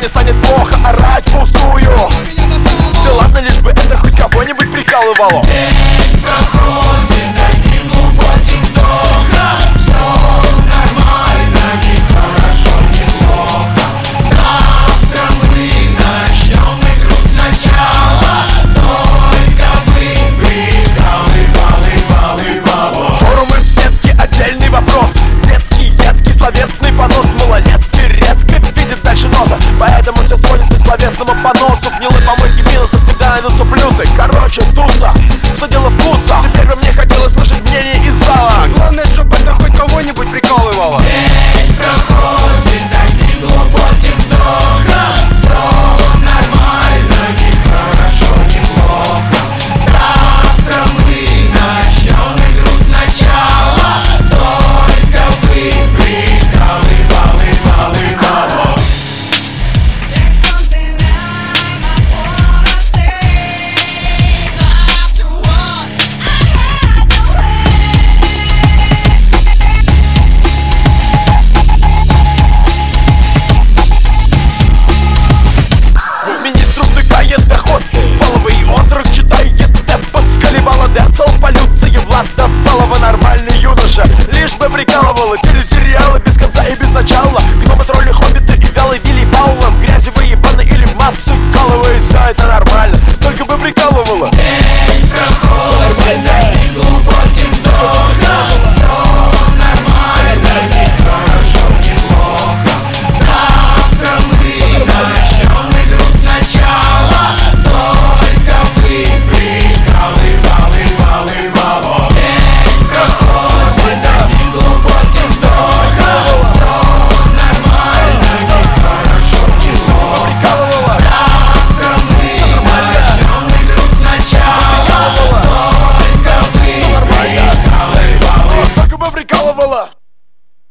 не станет плохо орать впустую. Да ладно, лишь бы это хоть кого-нибудь прикалывало. День проходит одним глубоким вдохом. Все нормально, не хорошо, не плохо. Завтра мы начнем игру сначала. Только мы прикалывали. Форумы в сетке, отдельный вопрос. Детский, едкий, словесный понос. Малолетки редко видят дальше носа, поэтому все сводится к словесному поносу. Гнилой помойки минусов всегда найдутся плюсы. Короче, тут